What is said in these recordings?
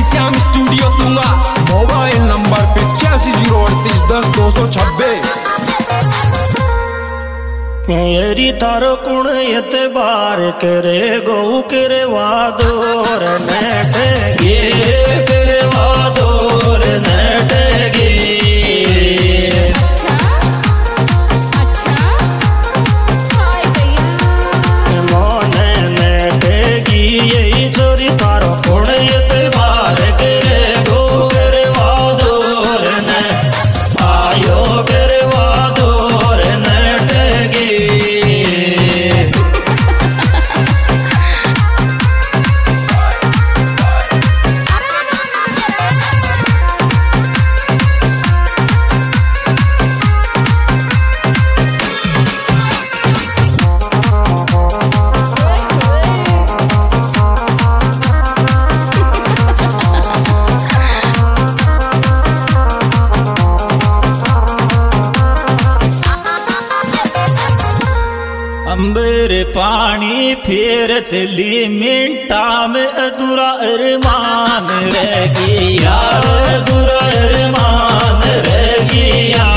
Shyam studio दूंगा। Mobile number 8508310226। मेरी थारो कुण एतबार करे गौ करे वादोर नटगे करे वादोर नटगे। मोने नटगी यही छोरी थारो कुण एतबार करे गौ करे वादोर न आयो करे वादोर नटगी। अंबर पानी फिर चली मिनटा में अधूरा अरमान रह गया, अधूरा अरमान रह गया।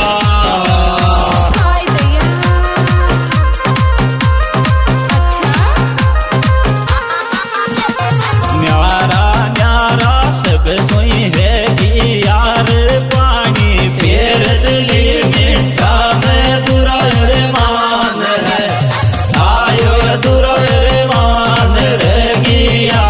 न्यारा न्यारा सब सोई है कि यार पानी फिर चली मिनटा में अधूरा अरमान है आयो अधूरा अरमान रह गया।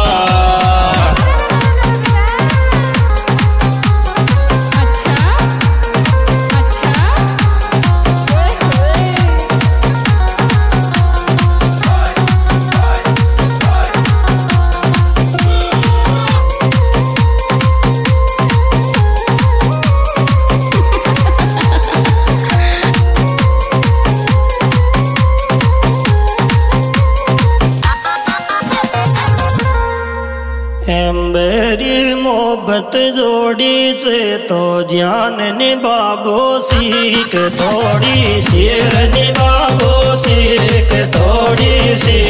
मेरी मोहब्बत जोड़ी से तो जान निभागो सीख थोड़ी शेर निभागो सीख थोड़ी सी।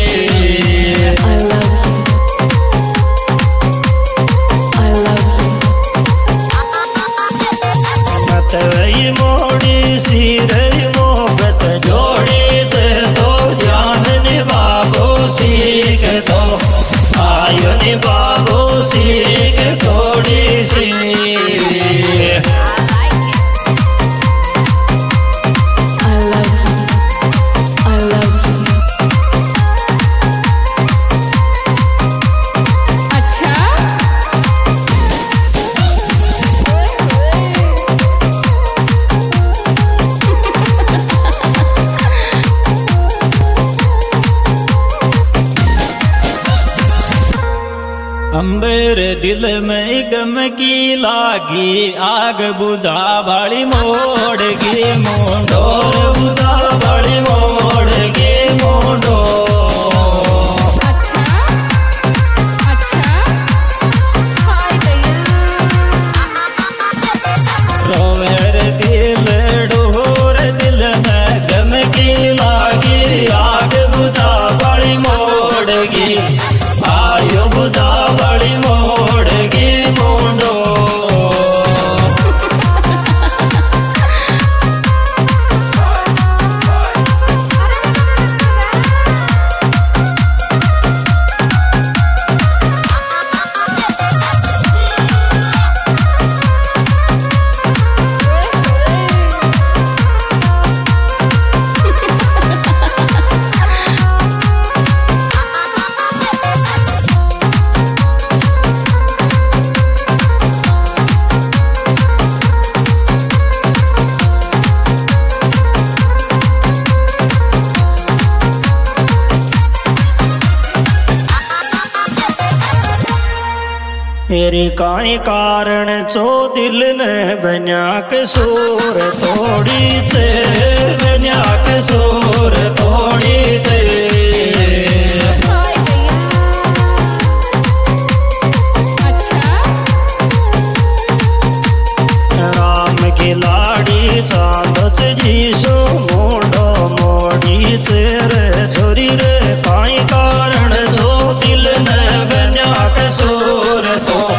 मत वही मोड़ी सी रही मोहब्बत जोड़ी से तो जान निभागो सीख तो आयो निभागो सीख थोड़ी सी। अंबर दिल में गम की लागी आग बुझा बाड़ी मोड़ के मोड़ो बुझा बाड़ी मोड़ के मोड़ो। रोवर दिल डोर दिल में गम की लागी आग बुझा बाड़ी मोड़ की आयो बुझा बड़ी मोड़ की मोड़ो। मेरी काई कारण चो दिल ने बन्या कसूर थोड़ी से बन्या कसूर थोड़ी से। राम की लाड़ी चांद जीशो मोड़ो मोड़ी से रे छोरी रे काई कारण चो दिल ने बन्या कसूर तो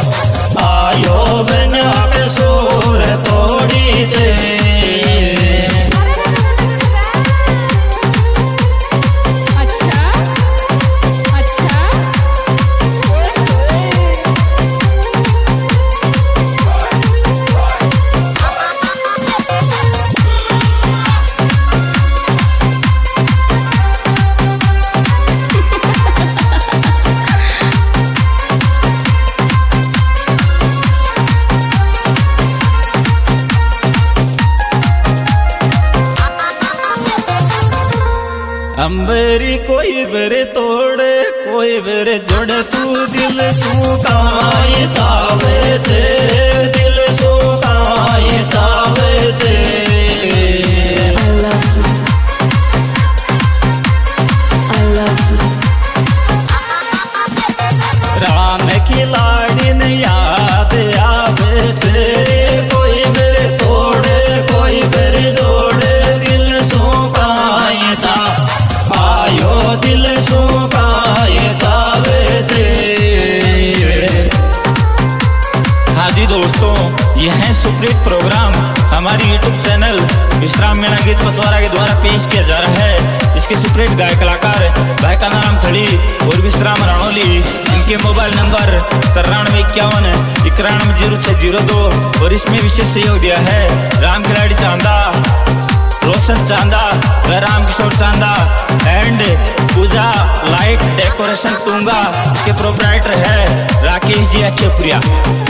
अंबेरी कोई बेरे तोड़े कोई बेरे जोड़े तू दिल सुकाई चावे से दिल सुकाई चावे से राम की लाड़ी ने याद आवे से कोई बेरे तोड़े कोई बेरे जोड़े दिल सुकाई चा आयो दिल सुकाई चावे से। हाँ जी दोस्तों, यह है सुप्रीत प्रोग्राम हमारी यूट्यूब चैनल विश्राम मीणा गीत पतवारा के द्वारा पेश किया जा रहा है। इसके सुप्रीत गाय कलाकार भाई का नाम थड़ी और विश्राम राणोली। इनके मोबाइल नंबर 9351910602 और इसमें विशेष सहयोग दिया है राम खिलाड़ी चांदा, रोशन चांदा व Ram Kishore Chanda and Puja light decoration Tunga के प्रोप्राइटर है राकेश जी अच्छेपुरिया।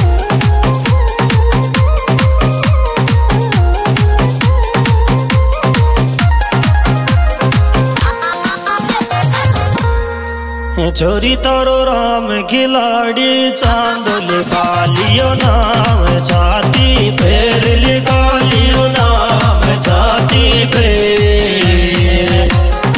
छोरी तारो राम खिलाड़ी चांद लिखा लियो नाम छाती फेर लिखा लियो नाम छाती फेर।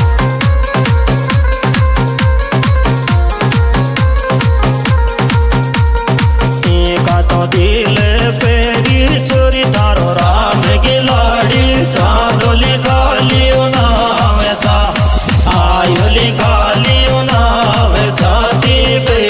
का तो दिल पेरी छोरी तारो राम खिलाड़ी चांद लिखा लियो नाम छा आयो लिखा लियो नाम छाती पे।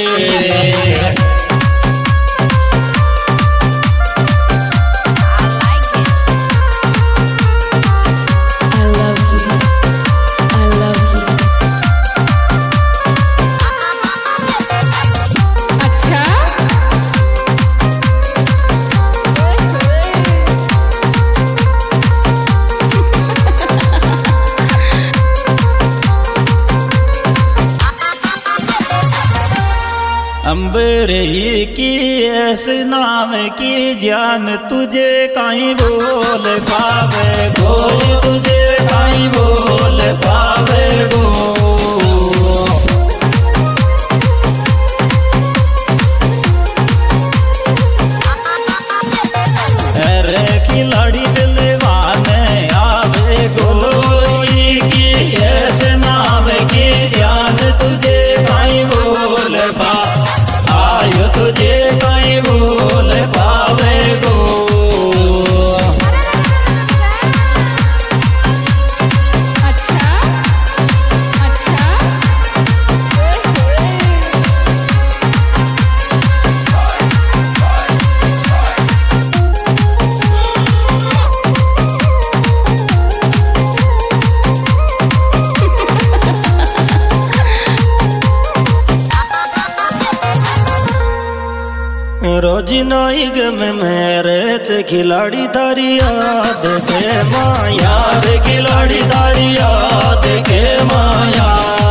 अंबेरी की ऐसे नाम की जान तुझे कहीं बोल पावे गो, तुझे कहीं बोल पावे गो। अरे खिलाड़ी दिलवाने आवे गोलोई की ऐसे नाम की जान तुझे कहीं बोल पा आयो तुझे कहीं बोल पावे गो। रोजी नाई गम मेरे खिलाड़ी तारी याद के माँ यार खिलाड़ी तारी याद के माँ यार।